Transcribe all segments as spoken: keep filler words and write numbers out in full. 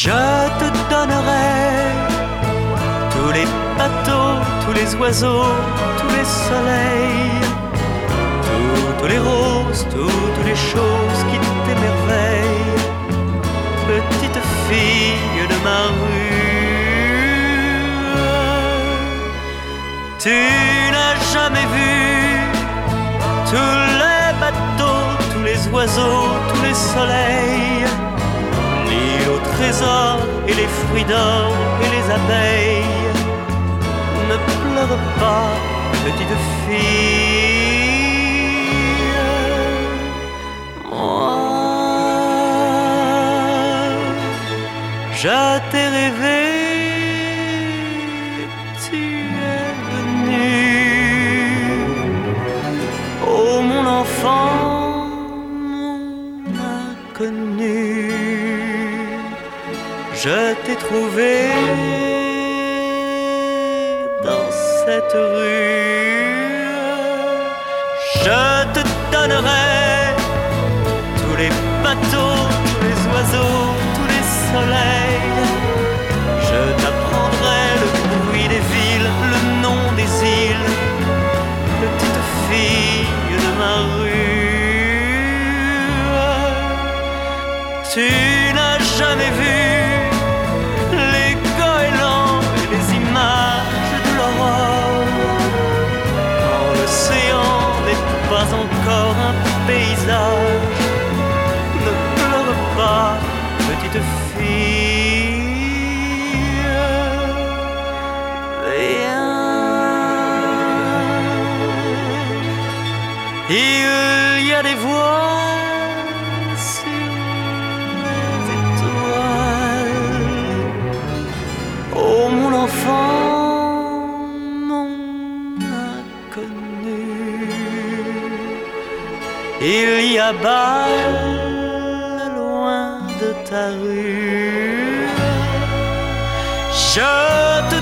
Je te donnerai tous les bateaux, tous les oiseaux, tous les soleils, toutes les roses, toutes les choses qui t'émerveillent, petite fille de ma rue. Tu n'as jamais vu tous les bateaux, tous les oiseaux, tous les soleils, l'île au trésor et les fruits d'or et les abeilles. Ne pleure pas, petite fille. Moi, je t'ai rêvé, tu es venu. Oh mon enfant, mon inconnu, je t'ai trouvé dans cette rue. Je te donnerai tous les bateaux, tous les oiseaux, tous les soleils. Je t'apprendrai le bruit des villes, le nom des îles, petite fille de ma rue. Tu n'as jamais vu les goélands et les images de l'aurore, quand l'océan n'est pas encore un paysage. Ne pleure pas, petite fille. Viens. Il y a des voiles sur les étoiles. Oh mon enfant, mon inconnu, il y a Bâle loin de ta rue. Je te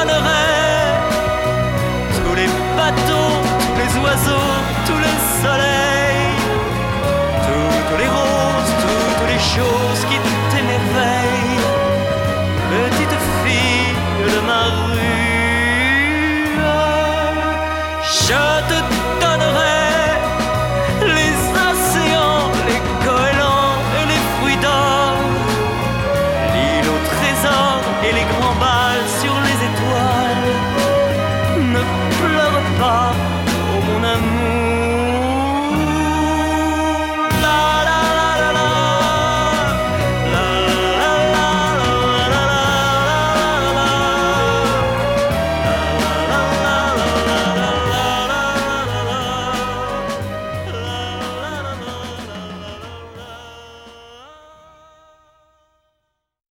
donnerai tous les bateaux, tous les oiseaux, tous les soleils.